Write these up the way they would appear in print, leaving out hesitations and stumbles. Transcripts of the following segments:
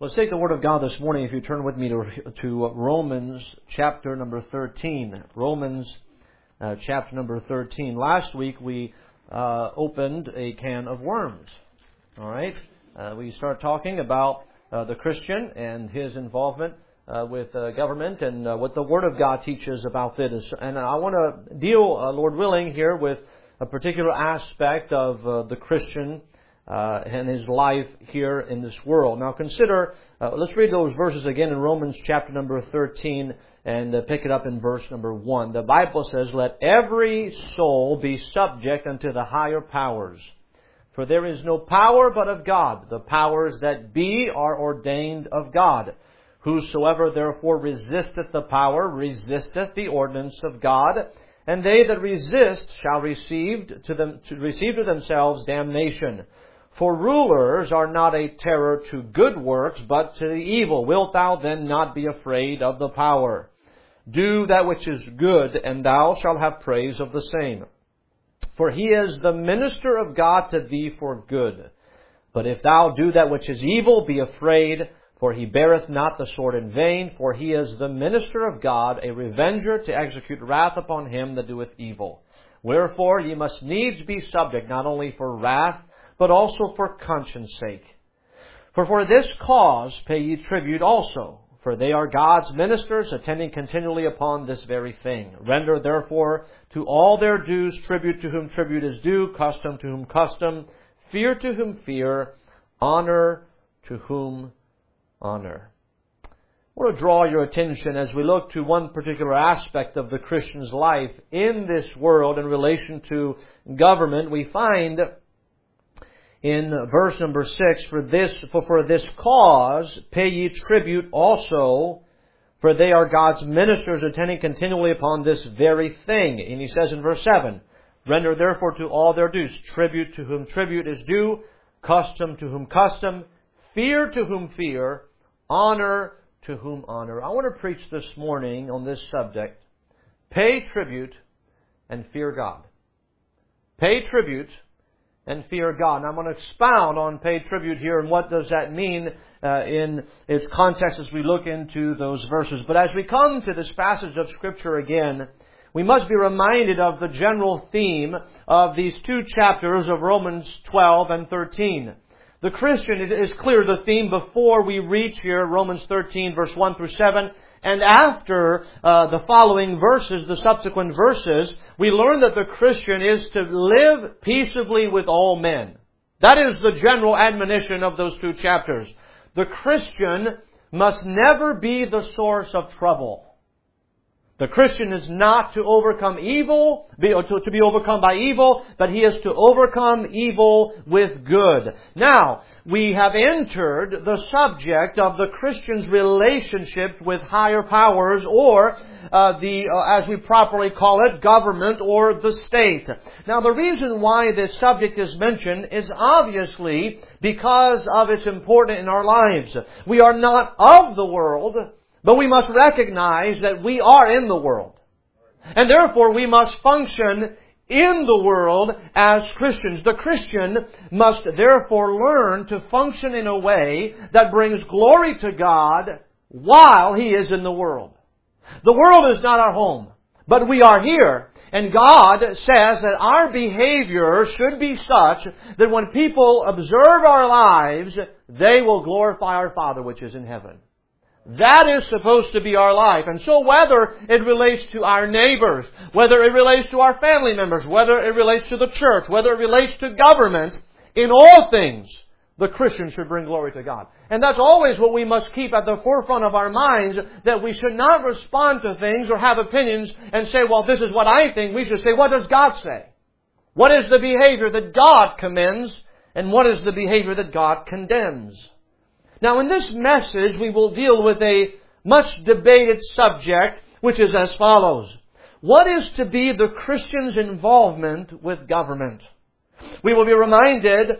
Let's take the Word of God this morning. If you turn with me to Romans chapter number 13. Romans chapter number 13. Last week we opened a can of worms. All right? We started talking about the Christian and his involvement with government and what the Word of God teaches about this. And I want to deal, Lord willing, here with a particular aspect of the Christian and his life here in this world. Now consider, let's read those verses again in Romans chapter number 13 and pick it up in verse number 1. The Bible says, "Let every soul be subject unto the higher powers. For there is no power but of God. The powers that be are ordained of God. Whosoever therefore resisteth the power, resisteth the ordinance of God. And they that resist shall receive to themselves damnation. For rulers are not a terror to good works, but to the evil. Wilt thou then not be afraid of the power? Do that which is good, and thou shalt have praise of the same. For he is the minister of God to thee for good. But if thou do that which is evil, be afraid, for he beareth not the sword in vain, for he is the minister of God, a revenger to execute wrath upon him that doeth evil. Wherefore ye must needs be subject, not only for wrath, but also for conscience sake. For this cause pay ye tribute also, for they are God's ministers, attending continually upon this very thing. Render therefore to all their dues, tribute to whom tribute is due, custom to whom custom, fear to whom fear, honor to whom honor." I want to draw your attention as we look to one particular aspect of the Christian's life in this world in relation to government. We find in verse number 6, for this cause pay ye tribute also, for they are God's ministers, attending continually upon this very thing. And he says in verse 7, "Render therefore to all their dues, tribute to whom tribute is due, custom to whom custom, fear to whom fear, honor to whom honor." I want to preach this morning on this subject. Pay tribute and fear God. Pay tribute and fear God. And I'm going to expound on pay tribute here and what does that mean in its context as we look into those verses. But as we come to this passage of Scripture again, we must be reminded of the general theme of these two chapters of Romans 12 and 13. The Christian, it is clear the theme before we reach here, Romans 13 verse 1 through 7, and after the following verses, the subsequent verses, we learn that the Christian is to live peaceably with all men. That is the general admonition of those two chapters. The Christian must never be the source of trouble. The Christian is not to overcome evil, to be overcome by evil, but he is to overcome evil with good. Now, we have entered the subject of the Christian's relationship with higher powers, or as we properly call it, government or the state. Now, the reason why this subject is mentioned is obviously because of its importance in our lives. We are not of the world, but we must recognize that we are in the world. And therefore we must function in the world as Christians. The Christian must therefore learn to function in a way that brings glory to God while he is in the world. The world is not our home, but we are here. And God says that our behavior should be such that when people observe our lives, they will glorify our Father which is in heaven. That is supposed to be our life. And so whether it relates to our neighbors, whether it relates to our family members, whether it relates to the church, whether it relates to government, in all things, the Christian should bring glory to God. And that's always what we must keep at the forefront of our minds, that we should not respond to things or have opinions and say, well, this is what I think. We should say, what does God say? What is the behavior that God commends, and what is the behavior that God condemns? Now, in this message, we will deal with a much debated subject, which is as follows. What is to be the Christian's involvement with government? We will be reminded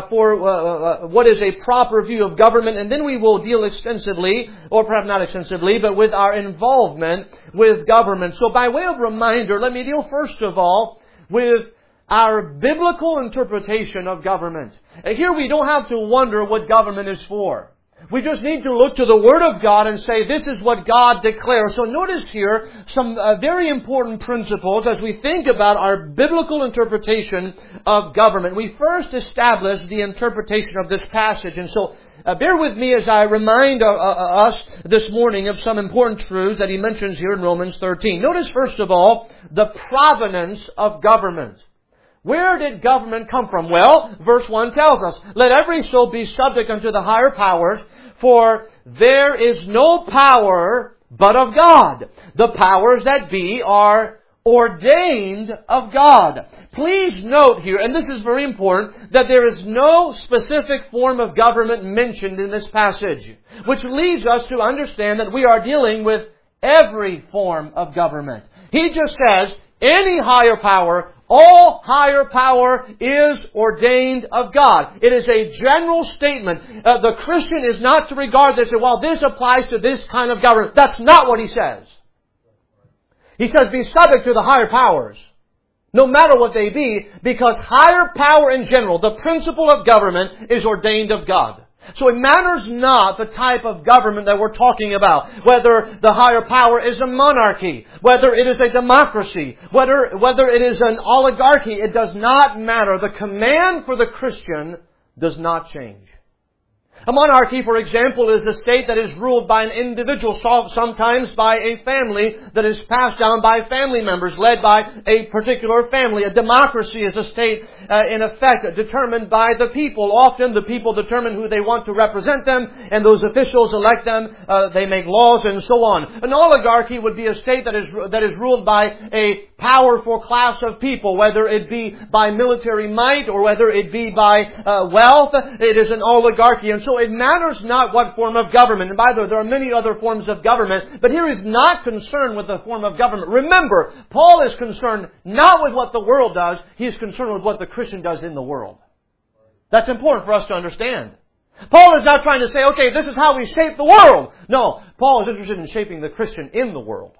for what is a proper view of government, and then we will deal extensively, or perhaps not extensively, but with our involvement with government. So by way of reminder, let me deal first of all with our biblical interpretation of government. Here we don't have to wonder what government is for. We just need to look to the Word of God and say, this is what God declares. So notice here some very important principles as we think about our biblical interpretation of government. We first establish the interpretation of this passage. And so bear with me as I remind us this morning of some important truths that he mentions here in Romans 13. Notice first of all, the provenance of government. Where did government come from? Well, verse 1 tells us, let every soul be subject unto the higher powers, for there is no power but of God. The powers that be are ordained of God. Please note here, and this is very important, that there is no specific form of government mentioned in this passage, which leads us to understand that we are dealing with every form of government. He just says, any higher power, all higher power is ordained of God. It is a general statement. The Christian is not to regard this as, well, this applies to this kind of government. That's not what he says. He says, be subject to the higher powers, no matter what they be, because higher power in general, the principle of government, is ordained of God. So it matters not the type of government that we're talking about. Whether the higher power is a monarchy, whether it is a democracy, whether it is an oligarchy, it does not matter. The command for the Christian does not change. A monarchy, for example, is a state that is ruled by an individual, sometimes by a family that is passed down by family members, led by a particular family. A democracy is a state, in effect, determined by the people. Often the people determine who they want to represent them, and those officials elect them. They make laws and so on. An oligarchy would be a state that is ruled by a powerful class of people, whether it be by military might or whether it be by wealth. It is an oligarchy. And so it matters not what form of government. And by the way, there are many other forms of government, but here he's not concerned with the form of government. Remember, Paul is concerned not with what the world does, he is concerned with what the Christian does in the world. That's important for us to understand. Paul is not trying to say, okay, this is how we shape the world. No, Paul is interested in shaping the Christian in the world.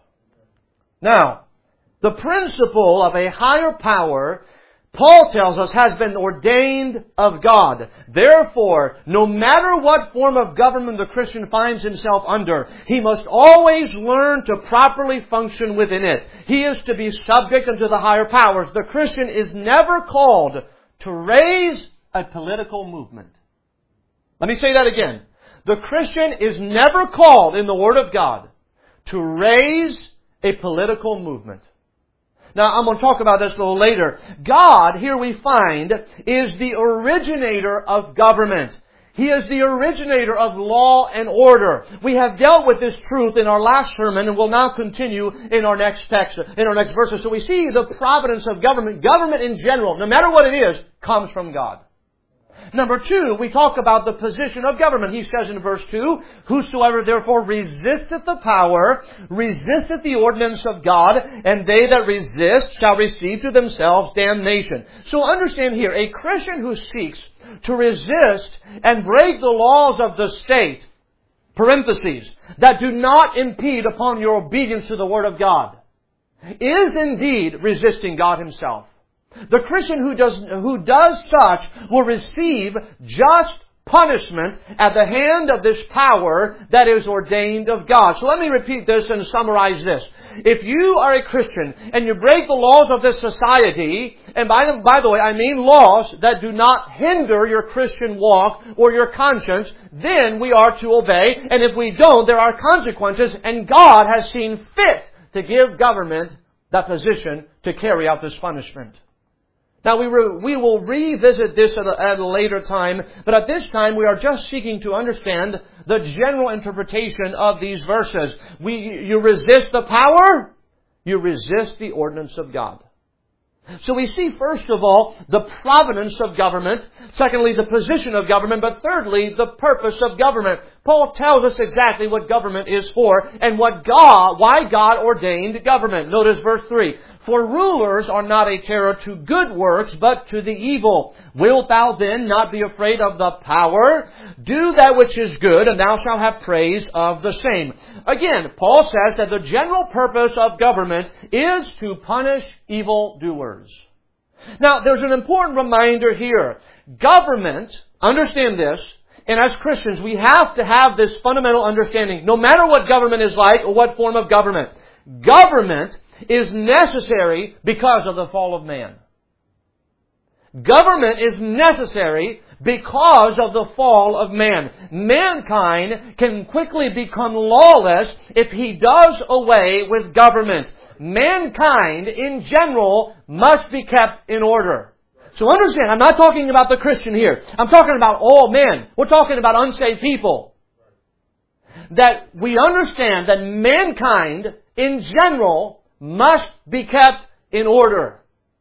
Now, the principle of a higher power, Paul tells us, has been ordained of God. Therefore, no matter what form of government the Christian finds himself under, he must always learn to properly function within it. He is to be subject unto the higher powers. The Christian is never called to raise a political movement. Let me say that again. The Christian is never called in the Word of God to raise a political movement. Now, I'm going to talk about this a little later. God, here we find, is the originator of government. He is the originator of law and order. We have dealt with this truth in our last sermon and will now continue in our next text, in our next verses. So we see the providence of government. Government in general, no matter what it is, comes from God. Number 2, we talk about the position of government. He says in verse 2, whosoever therefore resisteth the power, resisteth the ordinance of God, and they that resist shall receive to themselves damnation. So understand here, a Christian who seeks to resist and break the laws of the state, parentheses, that do not impede upon your obedience to the Word of God, is indeed resisting God Himself. The Christian who does such will receive just punishment at the hand of this power that is ordained of God. So let me repeat this and summarize this. If you are a Christian and you break the laws of this society, and by the way, I mean laws that do not hinder your Christian walk or your conscience, then we are to obey. And if we don't, there are consequences, and God has seen fit to give government that position to carry out this punishment. Now, we will revisit this at a later time, but at this time we are just seeking to understand the general interpretation of these verses. You resist the power, you resist the ordinance of God. So we see, first of all, the providence of government. Secondly, the position of government. But thirdly, the purpose of government. Paul tells us exactly what government is for and why God ordained government. Notice verse 3. For rulers are not a terror to good works, but to the evil. Wilt thou then not be afraid of the power? Do that which is good, and thou shalt have praise of the same. Again, Paul says that the general purpose of government is to punish evildoers. Now, there's an important reminder here. Government, understand this, And as Christians, we have to have this fundamental understanding. No matter what government is like or what form of government, government is necessary because of the fall of man. Government is necessary because of the fall of man. Mankind can quickly become lawless if he does away with government. Mankind, in general, must be kept in order. So understand, I'm not talking about the Christian here. I'm talking about all men. We're talking about unsaved people. That we understand that mankind, in general, must be kept in order.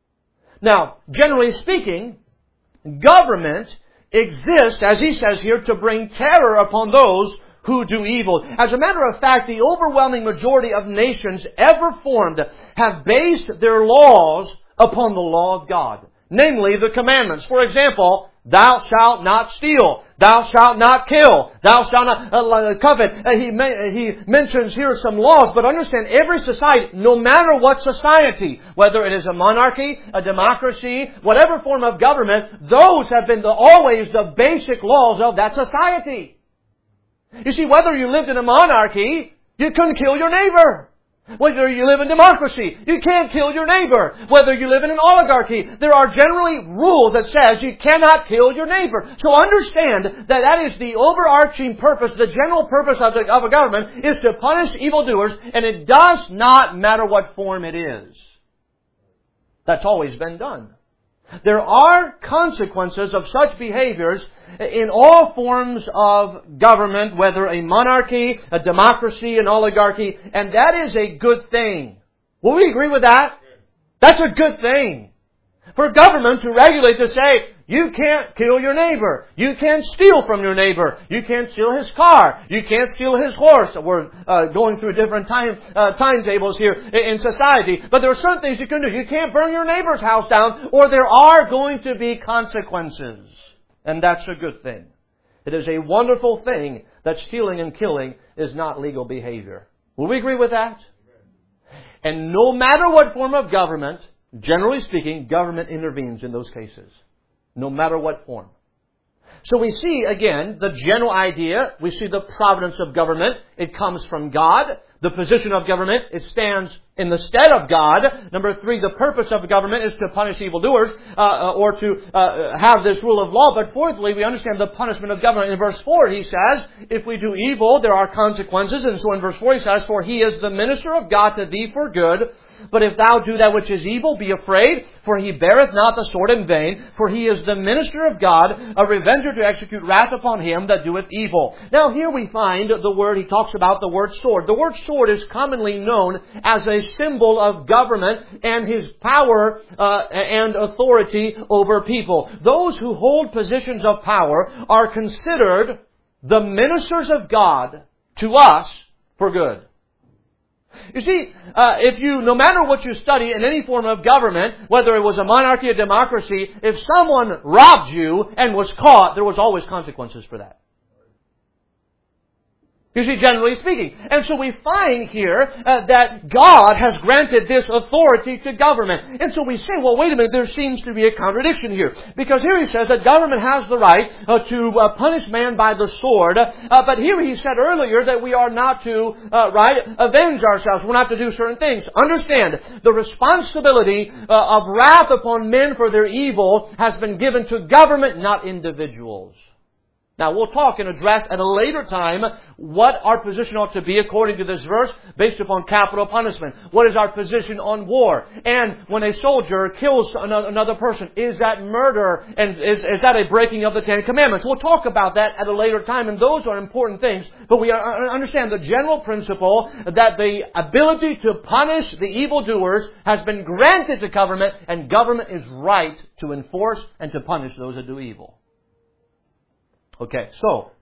Now, generally speaking, government exists, as he says here, to bring terror upon those who do evil. As a matter of fact, the overwhelming majority of nations ever formed have based their laws upon the law of God. Namely, the commandments. For example, thou shalt not steal. Thou shalt not kill. Thou shalt not covet. He mentions here some laws, but understand every society, no matter what society, whether it is a monarchy, a democracy, whatever form of government, those have been always the basic laws of that society. You see, whether you lived in a monarchy, you couldn't kill your neighbor. Whether you live in democracy, you can't kill your neighbor. Whether you live in an oligarchy, there are generally rules that says you cannot kill your neighbor. So understand that is the overarching purpose, the general purpose of a government is to punish evildoers, and it does not matter what form it is. That's always been done. There are consequences of such behaviors in all forms of government, whether a monarchy, a democracy, an oligarchy, and that is a good thing. Will we agree with that? That's a good thing. For government to regulate, to say, you can't kill your neighbor. You can't steal from your neighbor. You can't steal his car. You can't steal his horse. We're going through different timetables here in society. But there are certain things you can do. You can't burn your neighbor's house down, or there are going to be consequences. And that's a good thing. It is a wonderful thing that stealing and killing is not legal behavior. Will we agree with that? And no matter what form of government, generally speaking, government intervenes in those cases. No matter what form. So we see, again, the general idea. We see the providence of government. It comes from God. The position of government, it stands in the stead of God. Number 3, the purpose of government is to punish evildoers, or to have this rule of law. But fourthly, we understand the punishment of government. In verse 4, he says, if we do evil, there are consequences. And so in verse 4, he says, for he is the minister of God to thee for good. But if thou do that which is evil, be afraid, for he beareth not the sword in vain, for he is the minister of God, a revenger to execute wrath upon him that doeth evil. Now here we find the word, he talks about the word sword. The word sword is commonly known as a symbol of government and his power and authority over people. Those who hold positions of power are considered the ministers of God to us for good. You see, no matter what you study in any form of government, whether it was a monarchy or democracy, if someone robbed you and was caught, there was always consequences for that. You see, generally speaking. And so we find here that God has granted this authority to government. And so we say, well, wait a minute, there seems to be a contradiction here. Because here he says that government has the right to punish man by the sword. But here he said earlier that we are not to, avenge ourselves. We're not to do certain things. Understand, the responsibility of wrath upon men for their evil has been given to government, not individuals. Now, we'll talk and address at a later time what our position ought to be according to this verse based upon capital punishment. What is our position on war? And when a soldier kills another person, is that murder? And is that a breaking of the Ten Commandments? We'll talk about that at a later time, and those are important things. But we understand the general principle that the ability to punish the evildoers has been granted to government, and government is right to enforce and to punish those that do evil. Okay, so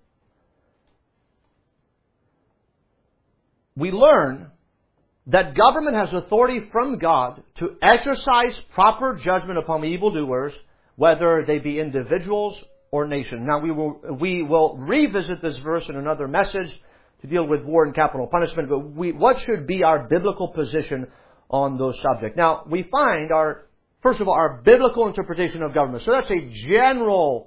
we learn that government has authority from God to exercise proper judgment upon the evildoers, whether they be individuals or nations. Now we will revisit this verse in another message to deal with war and capital punishment, but what should be our biblical position on those subjects? Now we find first of all, our biblical interpretation of government. So that's a general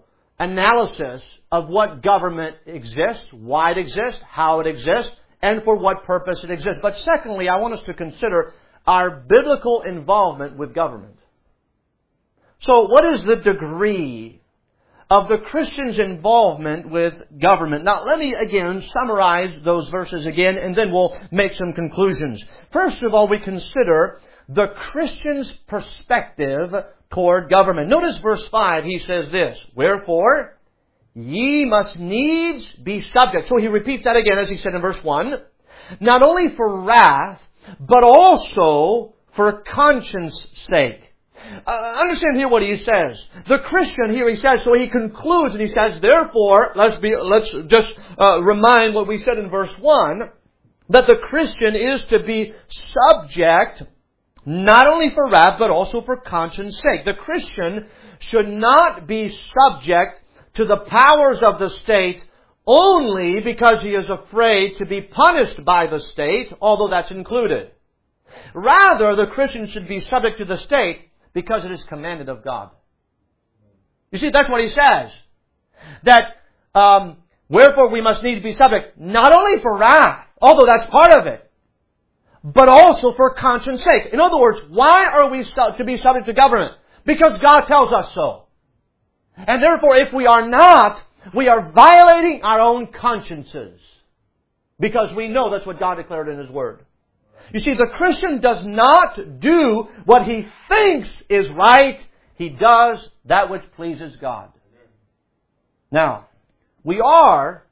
analysis of what government exists, why it exists, how it exists, and for what purpose it exists. But secondly, I want us to consider our biblical involvement with government. So what is the degree of the Christian's involvement with government? Now, let me again summarize those verses again, and then we'll make some conclusions. First of all, we consider the Christian's perspective toward government. Notice verse 5, he says this, "Wherefore, ye must needs be subject." So he repeats that again as he said in verse 1. "Not only for wrath, but also for conscience sake." Understand here what he says. The Christian here, he says, so he concludes and he says, therefore, let's just remind what we said in verse 1, that the Christian is to be subject not only for wrath, but also for conscience sake. The Christian should not be subject to the powers of the state only because he is afraid to be punished by the state, although that's included. Rather, the Christian should be subject to the state because it is commanded of God. You see, that's what he says. That, wherefore we must need to be subject, not only for wrath, although that's part of it, but also for conscience sake. In other words, why are we to be subject to government? Because God tells us so. And therefore, if we are not, we are violating our own consciences. Because we know that's what God declared in His Word. You see, the Christian does not do what he thinks is right. He does that which pleases God. Now, we are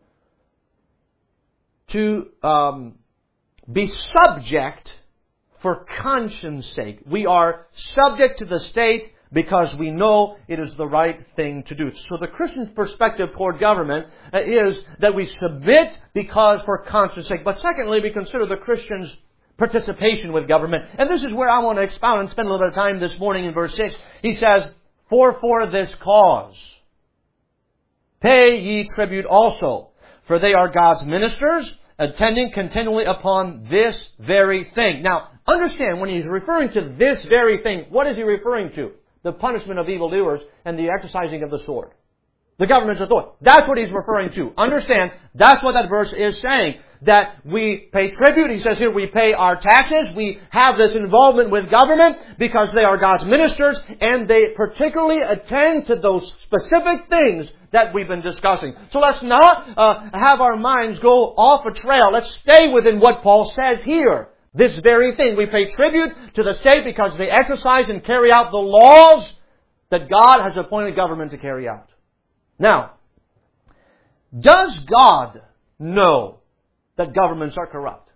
to be subject for conscience sake. We are subject to the state because we know it is the right thing to do. So the Christian's perspective toward government is that we submit because for conscience sake. But secondly, we consider the Christian's participation with government. And this is where I want to expound and spend a little bit of time this morning in verse 6. He says, for this cause, pay ye tribute also, for they are God's ministers, attending continually upon this very thing. Now, understand, when he's referring to this very thing, what is he referring to? The punishment of evildoers and the exercising of the sword. The government's authority. That's what he's referring to. Understand, that's what that verse is saying. That we pay tribute. He says here we pay our taxes. We have this involvement with government because they are God's ministers and they particularly attend to those specific things that we've been discussing. So let's not have our minds go off a trail. Let's stay within what Paul says here. This very thing. We pay tribute to the state because they exercise and carry out the laws that God has appointed government to carry out. Now, does God know that governments are corrupt?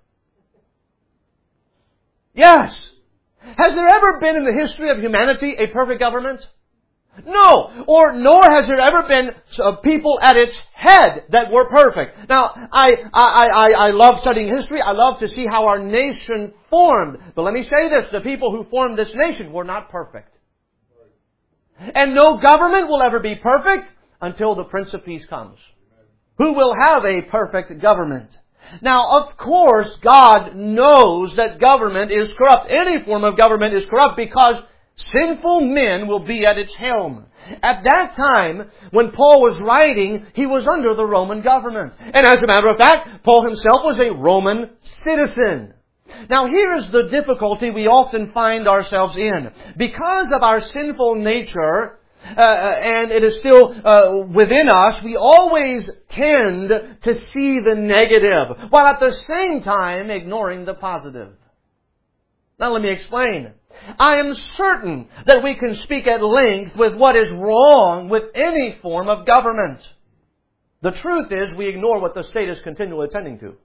Yes. Has there ever been in the history of humanity a perfect government? No. Nor has there ever been people at its head that were perfect. Now, I love studying history. I love to see how our nation formed. But let me say this. The people who formed this nation were not perfect. And no government will ever be perfect until the Prince of Peace comes, who will have a perfect government. Now, of course, God knows that government is corrupt. Any form of government is corrupt because sinful men will be at its helm. At that time, when Paul was writing, he was under the Roman government. And as a matter of fact, Paul himself was a Roman citizen. Now, here is the difficulty we often find ourselves in. Because of our sinful nature, and it is still within us, we always tend to see the negative, while at the same time ignoring the positive. Now let me explain. I am certain that we can speak at length with what is wrong with any form of government. The truth is, we ignore what the state is continually attending to.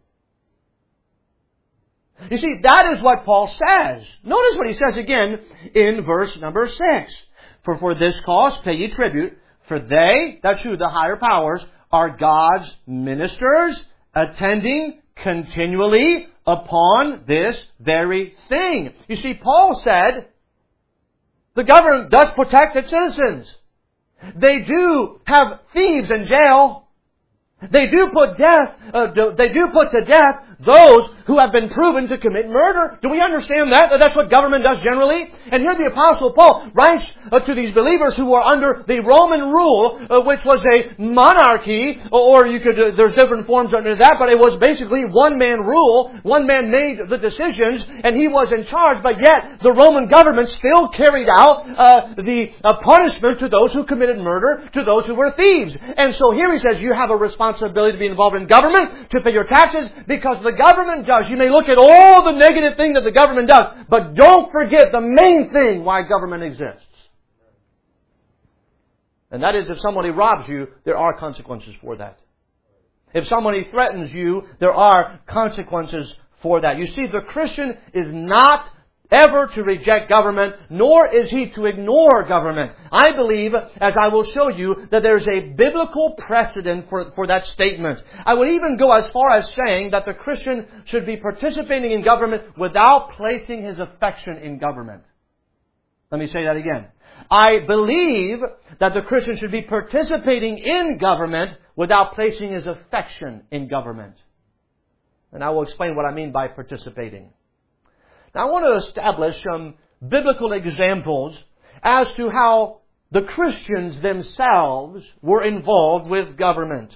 You see, that is what Paul says. Notice what he says again in verse number 6. For this cause pay ye tribute, for they, that's who, the higher powers, are God's ministers, attending continually upon this very thing. You see, Paul said, the government does protect its citizens. They do have thieves in jail. They do put to death those who have been proven to commit murder. Do we understand that? That's what government does generally. And here the Apostle Paul writes to these believers who were under the Roman rule, which was a monarchy, or you could, there's different forms under that, but it was basically one-man rule. One man made the decisions, and he was in charge, but yet the Roman government still carried out the punishment to those who committed murder, to those who were thieves. And so here he says you have a responsibility to be involved in government, to pay your taxes, because the government does. You may look at all the negative things that the government does, but don't forget the main thing why government exists. And that is, if somebody robs you, there are consequences for that. If somebody threatens you, there are consequences for that. You see, the Christian is not ever to reject government, nor is he to ignore government. I believe, as I will show you, that there's a biblical precedent for that statement. I would even go as far as saying that the Christian should be participating in government without placing his affection in government. Let me say that again. I believe that the Christian should be participating in government without placing his affection in government. And I will explain what I mean by participating. Now I want to establish some biblical examples as to how the Christians themselves were involved with government.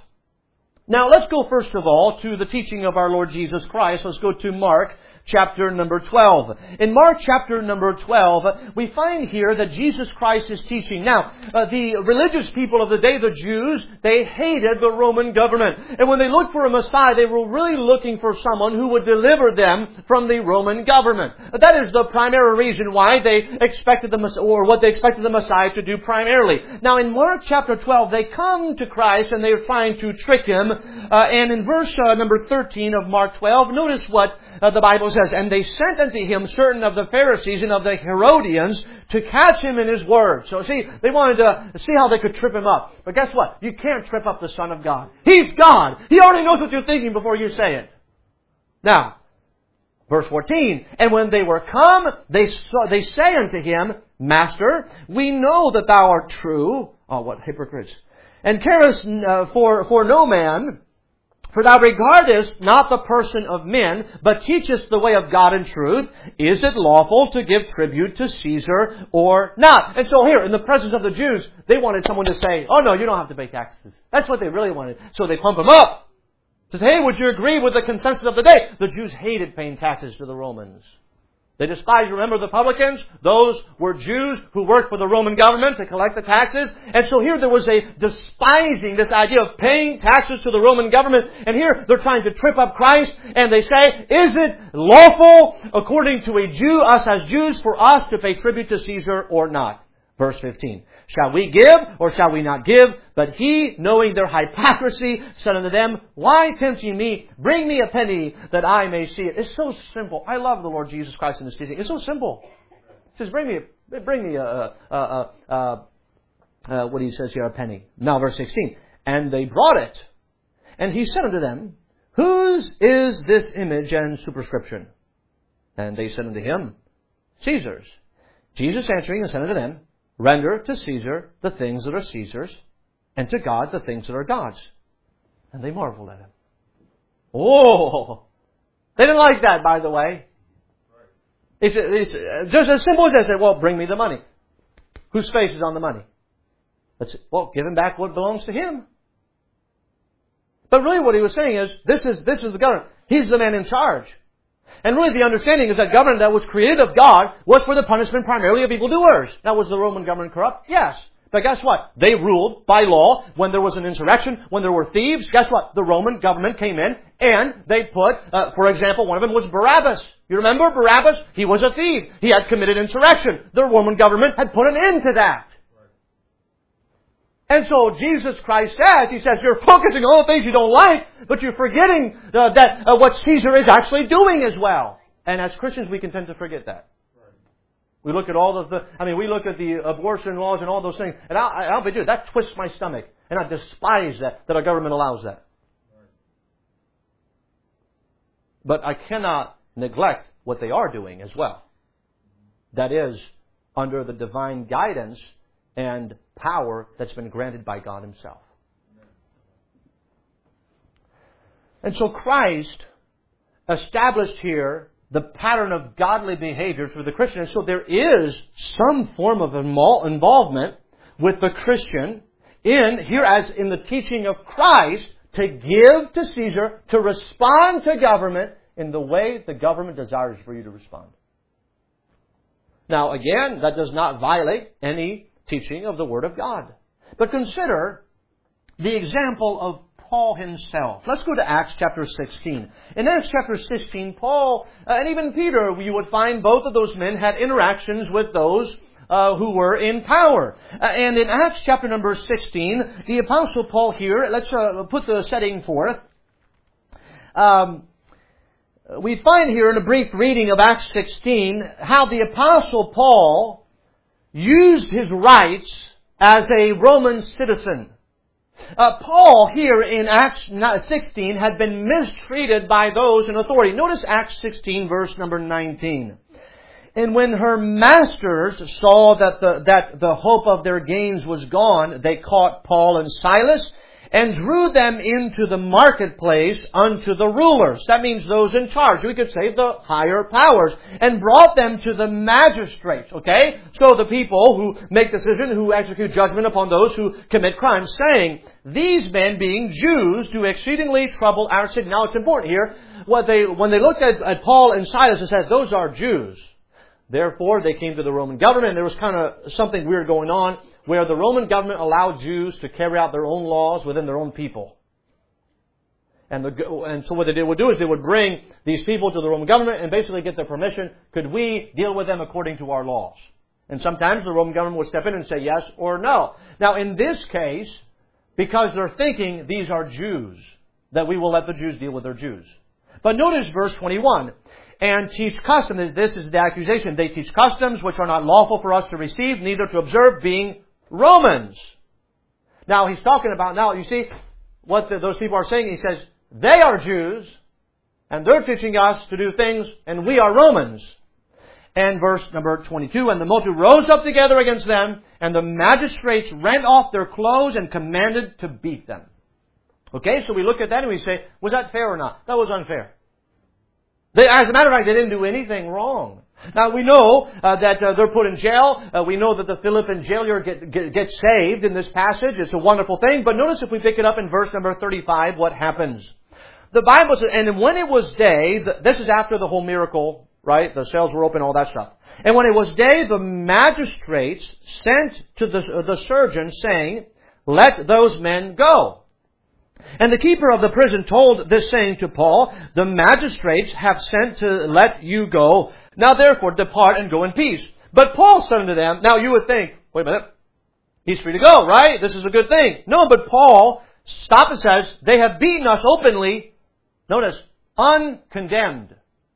Now let's go first of all to the teaching of our Lord Jesus Christ. Let's go to Mark chapter number 12. In Mark chapter number 12, we find here that Jesus Christ is teaching. Now, the religious people of the day, the Jews, they hated the Roman government. And when they looked for a Messiah, they were really looking for someone who would deliver them from the Roman government. That is the primary reason why they expected the Messiah, or what they expected the Messiah to do primarily. Now, in Mark chapter 12, they come to Christ and they're trying to trick Him. And in verse number 13 of Mark 12, notice what the Bible says. And they sent unto Him certain of the Pharisees and of the Herodians to catch Him in His word. So see, they wanted to see how they could trip Him up. But guess what? You can't trip up the Son of God. He's God. He already knows what you're thinking before you say it. Now, verse 14. And when they were come, they say unto Him, Master, we know that Thou art true. Oh, what hypocrites. And carest for no man, for Thou regardest not the person of men, but teachest the way of God in truth. Is it lawful to give tribute to Caesar or not? And so here, in the presence of the Jews, they wanted someone to say, oh no, you don't have to pay taxes. That's what they really wanted. So they pump Him up. Says, hey, would you agree with the consensus of the day? The Jews hated paying taxes to the Romans. They despised, remember, the publicans? Those were Jews who worked for the Roman government to collect the taxes. And so here there was a despising this idea of paying taxes to the Roman government. And here they're trying to trip up Christ. And they say, is it lawful, according to a Jew, us as Jews, for us to pay tribute to Caesar or not? Verse 15. Shall we give or shall we not give? But He, knowing their hypocrisy, said unto them, Why tempt ye me? Bring me a penny that I may see it. It's so simple. I love the Lord Jesus Christ in this teaching. It's so simple. He says, bring me what he says here, a penny. Now verse 16. And they brought it. And He said unto them, Whose is this image and superscription? And they said unto Him, Caesar's. Jesus answering and said unto them, Render to Caesar the things that are Caesar's, and to God the things that are God's. And they marveled at Him. Oh! They didn't like that, by the way. They said, just as simple as they said, well, bring me the money. Whose face is on the money? Well, give Him back what belongs to Him. But really what He was saying is, this is the government. He's the man in charge. And really the understanding is that government that was created of God was for the punishment primarily of evildoers. Now, was the Roman government corrupt? Yes. But guess what? They ruled by law when there was an insurrection, when there were thieves. Guess what? The Roman government came in and they put, for example, one of them was Barabbas. You remember Barabbas? He was a thief. He had committed insurrection. The Roman government had put an end to that. And so Jesus Christ says, He says, you're focusing on all the things you don't like, but you're forgetting that what Caesar is actually doing as well. And as Christians, we can tend to forget that. We look at all of we look at the abortion laws and all those things, and I'll be dude, that twists my stomach. And I despise that our government allows that. But I cannot neglect what they are doing as well. That is, under the divine guidance and power that's been granted by God Himself. And so Christ established here the pattern of godly behavior for the Christian. And so there is some form of involvement with the Christian here as in the teaching of Christ, to give to Caesar, to respond to government in the way the government desires for you to respond. Now again, that does not violate any teaching of the Word of God. But consider the example of Paul himself. Let's go to Acts chapter 16. In Acts chapter 16, Paul and even Peter, you would find both of those men had interactions with those who were in power. And in Acts chapter number 16, the Apostle Paul here, let's put the setting forth. We find here in a brief reading of Acts 16 how the Apostle Paul used his rights as a Roman citizen. Paul here in Acts 16 had been mistreated by those in authority. Notice Acts 16 verse number 19. And when her masters saw that the hope of their gains was gone, they caught Paul and Silas and drew them into the marketplace unto the rulers. That means those in charge. We could say the higher powers. And brought them to the magistrates. Okay? So the people who make decision, who execute judgment upon those who commit crimes, saying, these men being Jews do exceedingly trouble our city. Now it's important here. When they looked at Paul and Silas and said, those are Jews. Therefore, they came to the Roman government. There was kind of something weird going on, where the Roman government allowed Jews to carry out their own laws within their own people. And so what they would do is they would bring these people to the Roman government and basically get their permission. Could we deal with them according to our laws? And sometimes the Roman government would step in and say yes or no. Now in this case, because they're thinking these are Jews, that we will let the Jews deal with their Jews. But notice verse 21. And teach customs. This is the accusation. They teach customs which are not lawful for us to receive, neither to observe, being Romans. Now he's talking about, now you see what those people are saying. He says, they are Jews, and they're teaching us to do things, and we are Romans. And verse number 22, and the multitude rose up together against them, and the magistrates rent off their clothes and commanded to beat them. Okay, so we look at that and we say, was that fair or not? That was unfair. As a matter of fact, they didn't do anything wrong. Now we know that they're put in jail. We know that the Philippian jailer gets saved in this passage. It's a wonderful thing. But notice if we pick it up in verse number 35, what happens? The Bible says, and when it was day, this is after the whole miracle, right? The cells were open, all that stuff. And when it was day, the magistrates sent to the surgeon, saying, let those men go. And the keeper of the prison told this saying to Paul, the magistrates have sent to let you go. Now therefore depart and go in peace. But Paul said unto them, now you would think, wait a minute, he's free to go, right? This is a good thing. No, but Paul stops and says, they have beaten us openly, notice, uncondemned.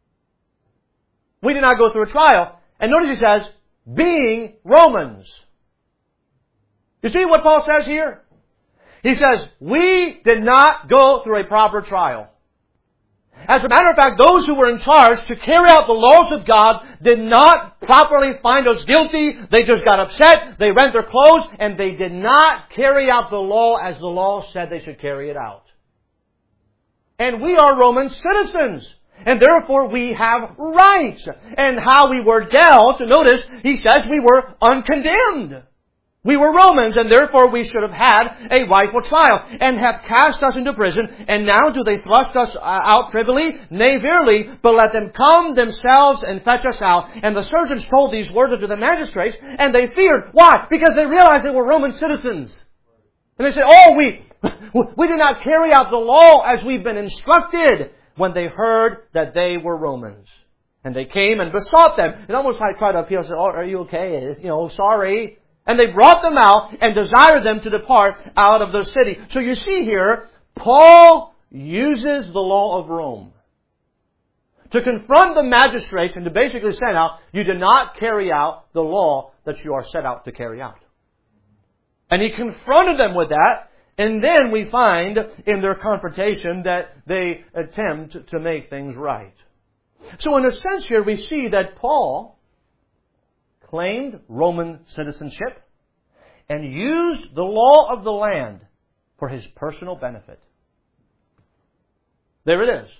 We did not go through a trial. And notice he says, being Romans. You see what Paul says here? He says, we did not go through a proper trial. As a matter of fact, those who were in charge to carry out the laws of God did not properly find us guilty. They just got upset. They rent their clothes, and they did not carry out the law as the law said they should carry it out. And we are Roman citizens. And therefore we have rights. And how we were dealt, notice, he says we were uncondemned. We were Romans, and therefore we should have had a rightful trial, and have cast us into prison. And now do they thrust us out privily? Nay, verily, but let them come themselves and fetch us out. And the surgeons told these words unto the magistrates, and they feared. Why? Because they realized they were Roman citizens. And they said, oh, we did not carry out the law as we've been instructed, when they heard that they were Romans. And they came and besought them. It almost like tried to appeal and said, oh, are you okay? Sorry. And they brought them out and desired them to depart out of the city. So you see here, Paul uses the law of Rome to confront the magistrates and to basically say out, you did not carry out the law that you are set out to carry out. And he confronted them with that. And then we find in their confrontation that they attempt to make things right. So in a sense here we see that Paul claimed Roman citizenship and used the law of the land for his personal benefit. There it is.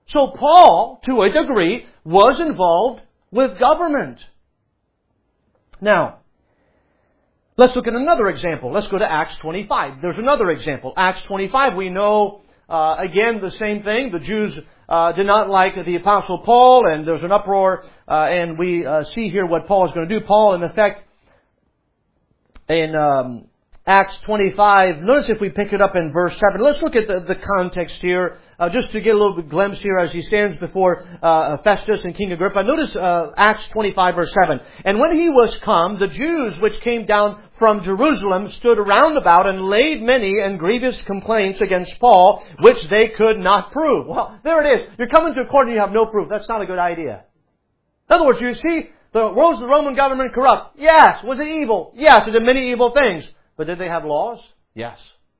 So Paul, to a degree, was involved with government. Now, let's look at another example. Let's go to Acts 25. There's another example. Acts 25, we know, again, the same thing. The Jews did not like the Apostle Paul, and there's an uproar, and we see here what Paul is going to do. Paul, in effect, in Acts 25, notice if we pick it up in verse 7. Let's look at the context here, just to get a little bit glimpse here as he stands before Festus and King Agrippa. Notice Acts 25, verse 7. And when he was come, the Jews which came down from Jerusalem stood round about and laid many and grievous complaints against Paul, which they could not prove. Well, there it is. You're coming to a court and you have no proof. That's not a good idea. In other words, you see, was the Roman government corrupt? Yes. Was it evil? Yes. It did many evil things. But did they have laws? Yes.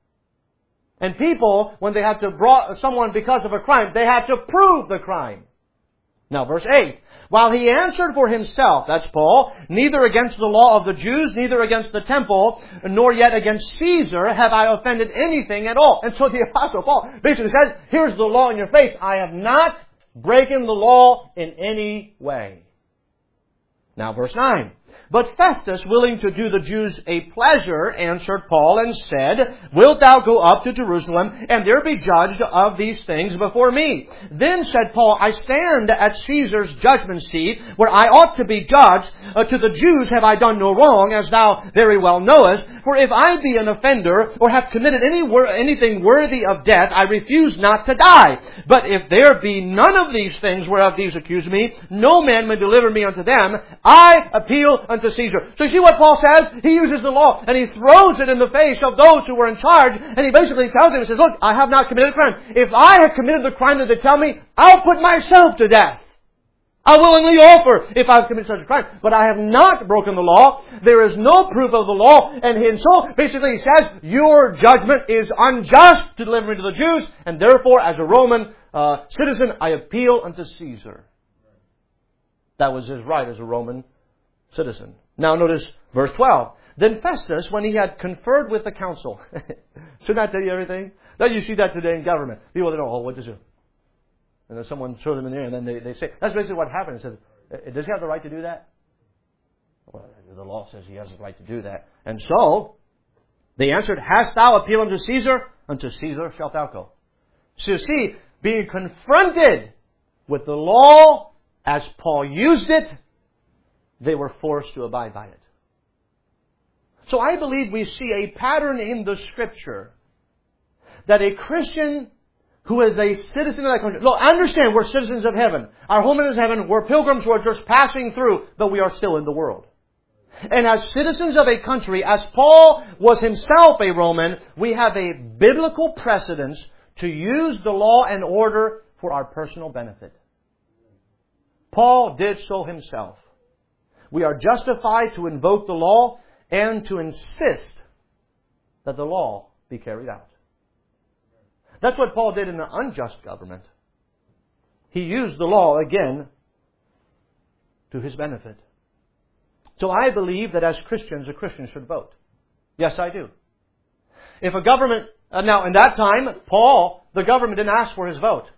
And people, when they had to brought someone because of a crime, they had to prove the crime. Now, verse 8. While he answered for himself, that's Paul, neither against the law of the Jews, neither against the temple, nor yet against Caesar have I offended anything at all. And so the Apostle Paul basically says, here's the law in your face. I have not broken the law in any way. Now, verse 9. But Festus, willing to do the Jews a pleasure, answered Paul and said, Wilt thou go up to Jerusalem, and there be judged of these things before me? Then said Paul, I stand at Caesar's judgment seat, where I ought to be judged. To the Jews have I done no wrong, as thou very well knowest. For if I be an offender, or have committed anything worthy of death, I refuse not to die. But if there be none of these things whereof these accuse me, no man may deliver me unto them. I appeal unto Caesar. So you see what Paul says? He uses the law and he throws it in the face of those who were in charge, and he basically tells them, he says, look, I have not committed a crime. If I have committed the crime that they tell me, I'll put myself to death. I willingly offer if I've committed such a crime. But I have not broken the law. There is no proof of the law. And so basically he says, your judgment is unjust to deliver me to the Jews, and therefore as a Roman citizen, I appeal unto Caesar. That was his right as a Roman citizen. Now notice verse 12. Then Festus, when he had conferred with the council. Shouldn't I tell you everything? Don't you see that today in government? People don't know, oh, what to do? And then someone throws them in there and then they say, that's basically what happened. It says, does he have the right to do that? Well, the law says he has the right to do that. And so, they answered, Hast thou appealed unto Caesar? Unto Caesar shalt thou go. So you see, being confronted with the law as Paul used it, they were forced to abide by it. So I believe we see a pattern in the Scripture that a Christian who is a citizen of that country. Look, understand we're citizens of heaven. Our home is heaven. We're pilgrims who are just passing through, but we are still in the world. And as citizens of a country, as Paul was himself a Roman, we have a biblical precedence to use the law and order for our personal benefit. Paul did so himself. We are justified to invoke the law and to insist that the law be carried out. That's what Paul did in an unjust government. He used the law again to his benefit. So I believe that as Christians, a Christian should vote. Yes, I do. If a government, now in that time, Paul, the government didn't ask for his vote.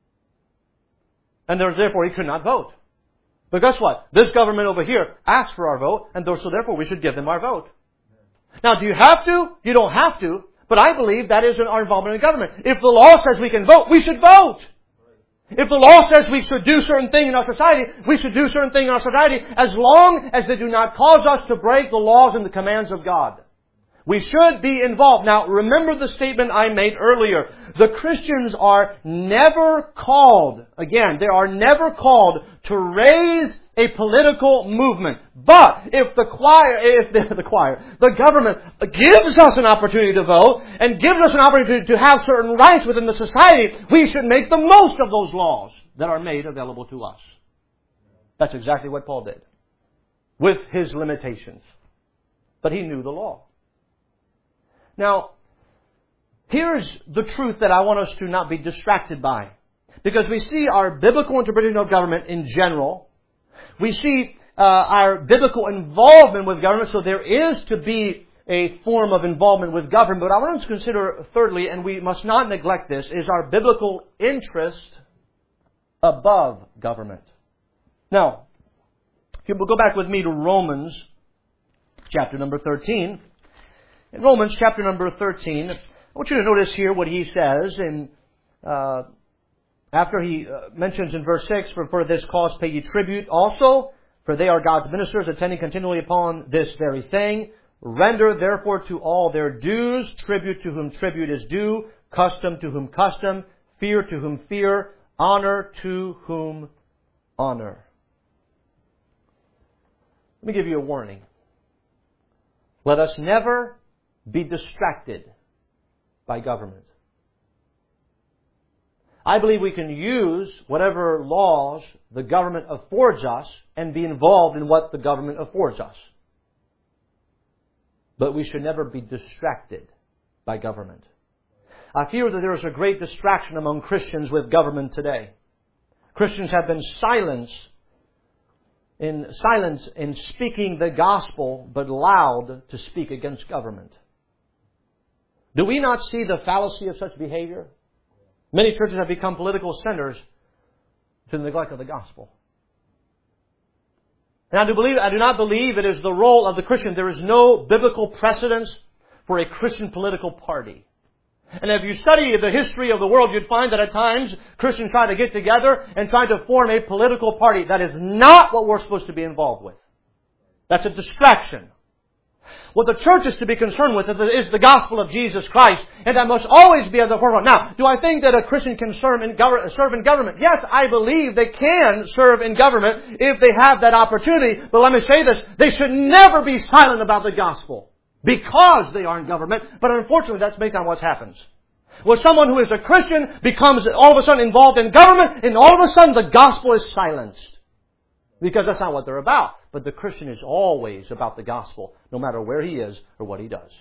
And therefore he could not vote. But guess what? This government over here asked for our vote, and so therefore we should give them our vote. Now, do you have to? You don't have to. But I believe that is our involvement in government. If the law says we can vote, we should vote. If the law says we should do certain things in our society, we should do certain things in our society as long as they do not cause us to break the laws and the commands of God. We should be involved. Now, remember the statement I made earlier. The Christians are never called, again, they are never called to raise a political movement. But if the government gives us an opportunity to vote and gives us an opportunity to have certain rights within the society, we should make the most of those laws that are made available to us. That's exactly what Paul did, with his limitations. But he knew the law. Now, here's the truth that I want us to not be distracted by. Because we see our biblical interpretation of government in general. We see our biblical involvement with government. So there is to be a form of involvement with government. But I want us to consider thirdly, and we must not neglect this, is our biblical interest above government. Now, if you will go back with me to Romans chapter number 13. In Romans chapter number 13, I want you to notice here what he says in after he mentions in verse 6, for this cause pay ye tribute also, for they are God's ministers, attending continually upon this very thing. Render therefore to all their dues, tribute to whom tribute is due, custom to whom custom, fear to whom fear, honor to whom honor. Let me give you a warning. Let us never be distracted by government. I believe we can use whatever laws the government affords us and be involved in what the government affords us. But we should never be distracted by government. I fear that there is a great distraction among Christians with government today. Christians have been silent in speaking the gospel, but loud to speak against government. Do we not see the fallacy of such behavior? Many churches have become political centers to the neglect of the gospel. And I do not believe it is the role of the Christian. There is no biblical precedence for a Christian political party. And if you study the history of the world, you'd find that at times Christians try to get together and try to form a political party. That is not what we're supposed to be involved with. That's a distraction. What the church is to be concerned with is the gospel of Jesus Christ, and that must always be at the forefront. Now, do I think that a Christian can serve in government? Yes, I believe they can serve in government if they have that opportunity. But let me say this, they should never be silent about the gospel because they are in government. But unfortunately, that's based on what happens. Well, someone who is a Christian becomes all of a sudden involved in government, and all of a sudden the gospel is silenced. Because that's not what they're about. But the Christian is always about the gospel, no matter where he is or what he does.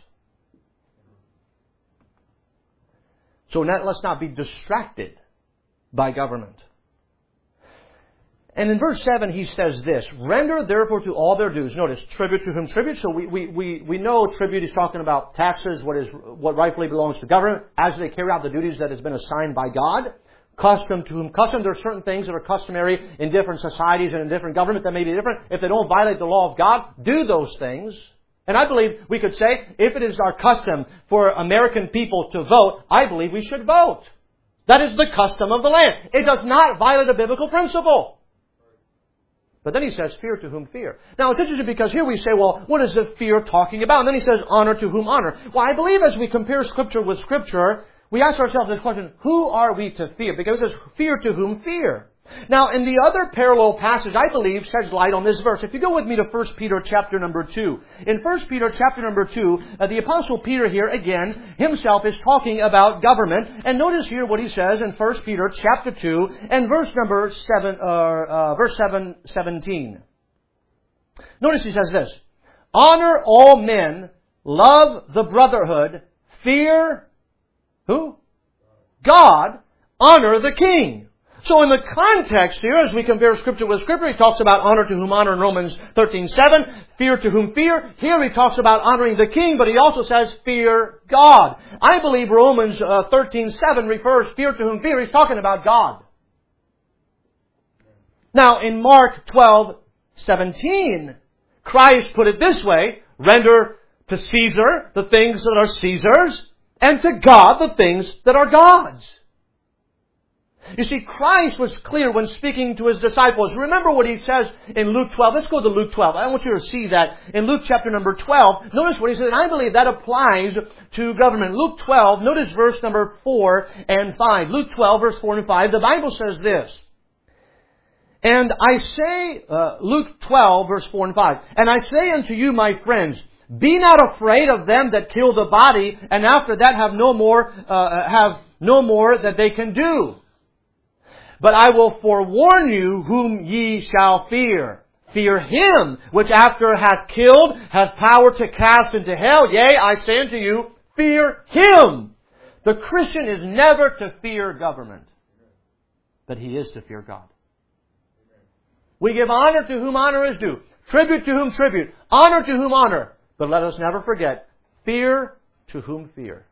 So let's not be distracted by government. And in verse 7 he says this, render therefore to all their dues. Notice, tribute to whom tribute. So we know tribute is talking about taxes, what rightfully belongs to government, as they carry out the duties that has been assigned by God. Custom to whom custom. There are certain things that are customary in different societies and in different government that may be different. If they don't violate the law of God, do those things. And I believe we could say, if it is our custom for American people to vote, I believe we should vote. That is the custom of the land. It does not violate a biblical principle. But then he says, fear to whom fear. Now it's interesting because here we say, well, what is the fear talking about? And then he says, honor to whom honor. Well, I believe as we compare Scripture with Scripture, we ask ourselves this question, who are we to fear? Because it says, fear to whom fear. Now, in the other parallel passage, I believe, sheds light on this verse. If you go with me to 1 Peter chapter number 2. In 1 Peter chapter number 2, the Apostle Peter here, again, himself is talking about government. And notice here what he says in 1 Peter chapter 2 and verse 17. Notice he says this, honor all men, love the brotherhood, fear who? God, honor the king. So in the context here, as we compare Scripture with Scripture, he talks about honor to whom honor in Romans 13:7, fear to whom fear. Here he talks about honoring the king, but he also says fear God. I believe Romans 13:7 refers fear to whom fear. He's talking about God. Now in Mark 12:17, Christ put it this way, render to Caesar the things that are Caesar's, and to God the things that are God's. You see, Christ was clear when speaking to His disciples. Remember what He says in Luke 12. Let's go to Luke 12. I want you to see that in Luke chapter number 12. Notice what He says, and I believe that applies to government. Luke 12, notice verse number 4 and 5. Luke 12, verse 4 and 5. The Bible says this. And I say, Luke 12, verse 4 and 5. And I say unto you, my friends, be not afraid of them that kill the body, and after that have no more that they can do. But I will forewarn you whom ye shall fear. Fear him which after hath killed hath power to cast into hell. Yea, I say unto you, fear him. The Christian is never to fear government, but he is to fear God. We give honor to whom honor is due, tribute to whom tribute, honor to whom honor. But let us never forget, fear to whom fear.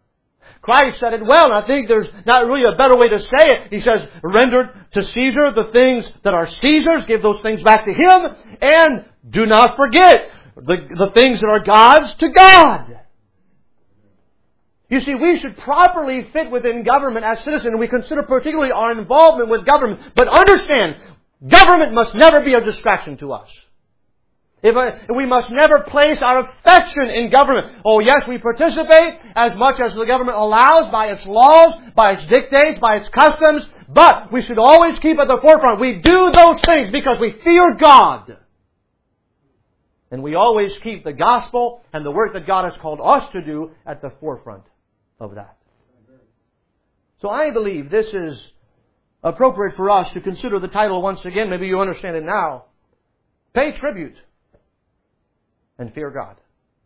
Christ said it well, and I think there's not really a better way to say it. He says, render to Caesar the things that are Caesar's, give those things back to Him, and do not forget the things that are God's to God. You see, we should properly fit within government as citizens, and we consider particularly our involvement with government. But understand, government must never be a distraction to us. We must never place our affection in government. Oh yes, we participate as much as the government allows by its laws, by its dictates, by its customs, but we should always keep at the forefront. We do those things because we fear God. And we always keep the gospel and the work that God has called us to do at the forefront of that. So I believe this is appropriate for us to consider the title once again. Maybe you understand it now. Pay tribute and fear God.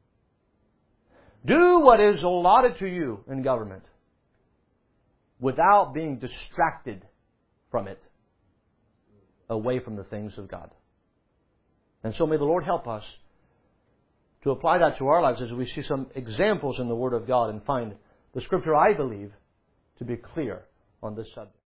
Do what is allotted to you in government without being distracted from it, away from the things of God. And so may the Lord help us to apply that to our lives as we see some examples in the Word of God and find the Scripture, I believe, to be clear on this subject.